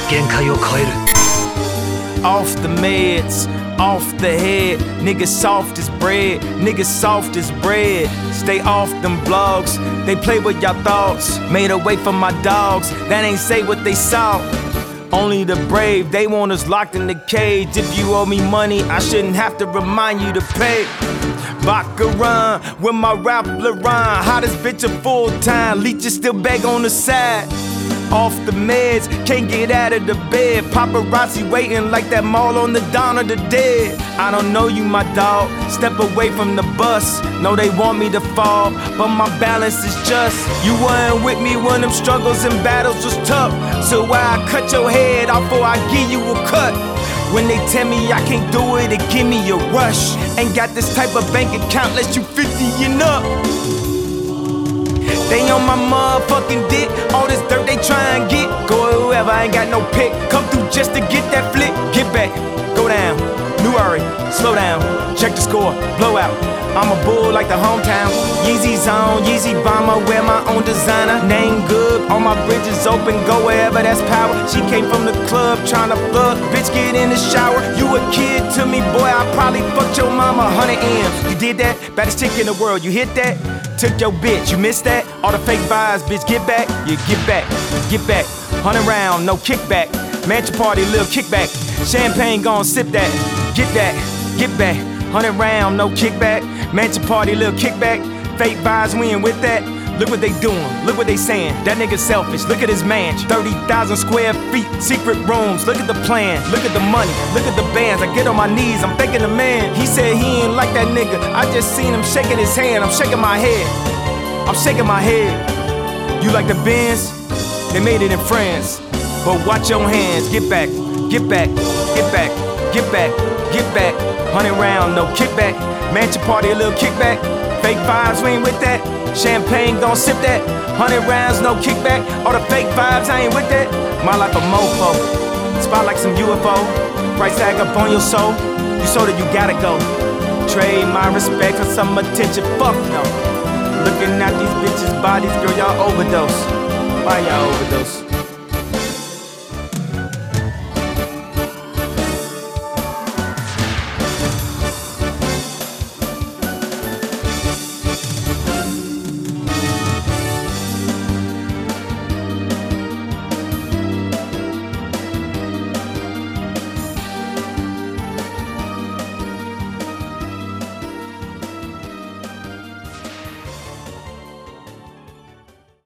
限界を超える Off the meds, off the head. Niggas soft as bread, niggas soft as bread. Stay off them blogs, they play with y'all thoughts. Made away from my dogs, that ain't say what they saw. Only the brave, they want us locked in the cage. If you owe me money, I shouldn't have to remind you to pay. Baccarat, with my rap Laurent. Hottest bitch of full time, leeches still beg on the side. Off the meds, can't get out of the bed. Paparazzi waiting like that mall on the Dawn of the Dead. I don't know you, my dog, step away from the bus. Know they want me to fall, but my balance is just. You weren't with me when them struggles and battles was tough. So why I cut your head off before I give you a cut? When they tell me I can't do it, it give me a rush. Ain't got this type of bank account unless you 50 and up. They on my motherfucking dick, all this dirt they try and get. Go whoever, I ain't got no pick. Come through just to get that flick. Get back, go down, New Ari, slow down. Check the score, blowout. I'm a bull like the hometown. Yeezy's on, Yeezy bomber, wear my own designer. Name good, all my bridges open, go wherever that's power. She came from the club, tryna plug, bitch get in the shower. You a kid to me, boy, I probably fucked your mama 100 M's. You did that? Baddest chick in the world, you hit that? Took your bitch, you missed that? All the fake vibes, bitch, get back. Yeah, get back, get back. 100 round, no kickback. Mansion party, little kickback. Champagne gon' sip that. Get that, get back. 100 round, no kickback. Mansion party, little kickback. Fake vibes, we ain't with that. Look what they doing, look what they saying. That nigga selfish, look at his mansion. 30,000 square feet, secret rooms. Look at the plan, look at the money, look at the bands. I get on my knees, I'm thanking the man. He said he ain't like that nigga. I just seen him shaking his hand. I'm shaking my head, I'm shaking my head. You like the Benz? They made it in France. But watch your hands, get back, get back, get back, get back, get back. 100 round, no kickback. Mansion party, a little kickback. Fake vibes, we ain't with that. Champagne, gon' sip that. 100 rounds, no kickback. All the fake vibes, I ain't with that. My life a mofo, spot like some UFO. Price tag up on your soul, you sold it, you gotta go. Trade my respect for some attention, fuck no. Looking at these bitches' bodies, girl, y'all overdose. Why y'all overdose?